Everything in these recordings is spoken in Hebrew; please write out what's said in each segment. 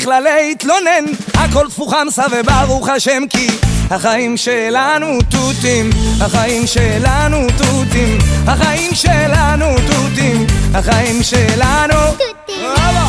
בכלל להתלונן, הכל תפוחמסה וברוך השם כי החיים שלנו תותים, החיים שלנו תותים, החיים שלנו תותים, החיים שלנו תותים.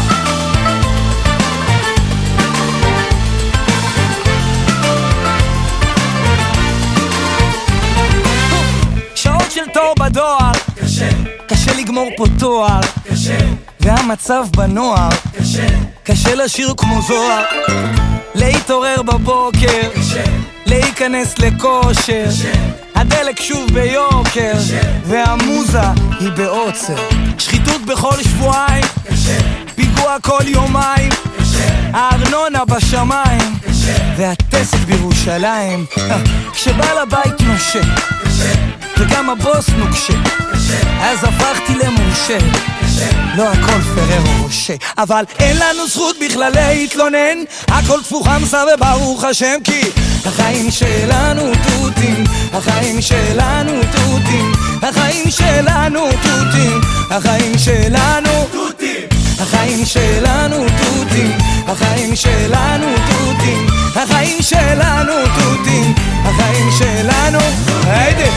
שעות של תור בדואר, קשה, קשה לגמור פה תואר, קשה, והמצב בנוער, קשה, קשה לשיר כמו זוהר, להתעורר בבוקר, קשה, להיכנס לכושר, קשה, הדלק שוב ביוקר, קשה, והמוזה היא בעוצר, שחיתות בכל שבועיים, קשה, פיגוע כל יומיים, קשה, הארנונה בשמיים, קשה, והטסט בירושלים, כשבעל הבית נושה, קשה, וגם הבוס נוקשה, אז הפכתי למורשה, לא הכל פרר רושה, אבל אין לנו זכות בכלל להתלונן, הכל תפוחמסה וברוך השם כי החיים שלנו תותים, החיים שלנו תותים, החיים שלנו תותים, החיים שלנו תותים, החיים שלנו תותים, החיים שלנו תותים, החיים שלנו תותים, החיים שלנו היידה.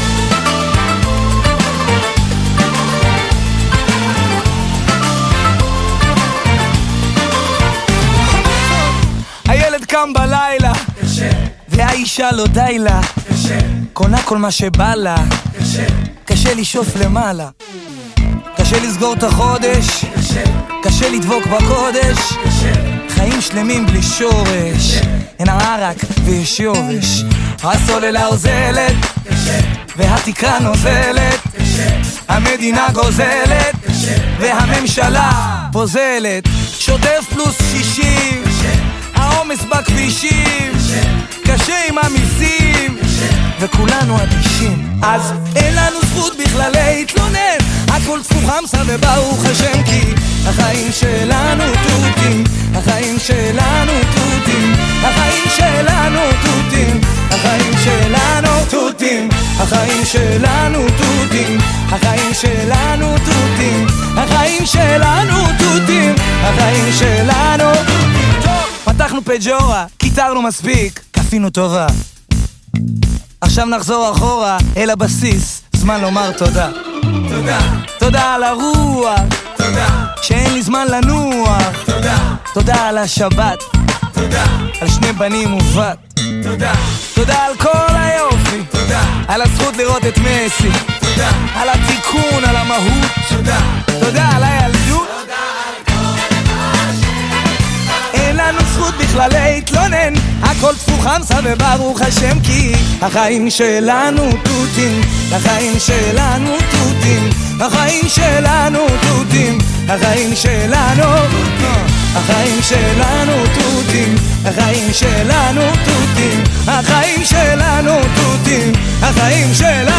הילד קם בלילה, קשה, והאישה לא די לה, קשה, קונה כל מה שבא לה, קשה, קשה לשאוף למעלה, קשה לסגור את החודש, קשה, קשה לדבוק בקודש, קשה, חיים שלמים בלי שורש, אין ערק ויש יובש, הסוללה עוזלת, קשה, והתקרה נוזלת, קשה, המדינה גוזלת, קשה, והממשלה פוזלת, שוטף פלוס 60, העומס בכבישים, קשה עם המיסים, וכולנו אדישים, אז אין לנו זכות בכלל להתלונן, הכל תפוחמסה וברוך השם כי החיים שלנו תותים, החיים שלנו תותים, החיים שלנו תותים, החיים שלנו תותים, החיים שלנו תותים, החיים שלנו תותים, החיים שלנו תותים, החיים שלנו תותים. פתחנו פג'ורה, קיטרנו מספיק, כפינו טובה, עכשיו נחזור אחורה אל הבסיס, זמן לומר תודה. תודה, תודה על הרוח, תודה, שאין לי זמן לנוח, תודה, תודה על השבת, תודה, על שני בנים ובת, תודה, תודה על כל היופי, תודה, על הזכות לראות את מסי, תודה, על התיקון, על המהות, תודה, תודה על הילדות, אין לנו זכות בכלל להתלונן, הכל תפוחמסה וברוך השם כי החיים שלנו תותים, החיים שלנו תותים, החיים שלנו תותים, החיים שלנו תותים, החיים שלנו תותים, החיים שלנו תותים, החיים שלנו תותים, החיים שלנו